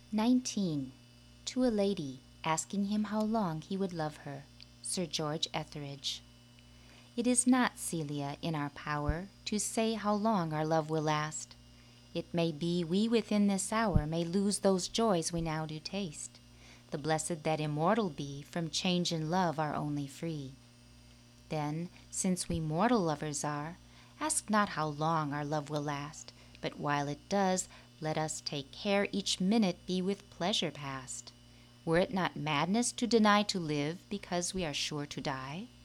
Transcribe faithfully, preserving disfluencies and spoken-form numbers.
nineteen. To a Lady, asking him how long he would love her. Sir George Etheridge. It is not, Celia, in our power To say how long our love will last. It may be we within this hour May lose those joys we now do taste. The blessed that immortal be From change in love are only free. Then, since we mortal lovers are, Ask not how long our love will last, But while it does, let us take care Each minute be with pleasure past. Were it not madness to deny to live Because we are sure to die?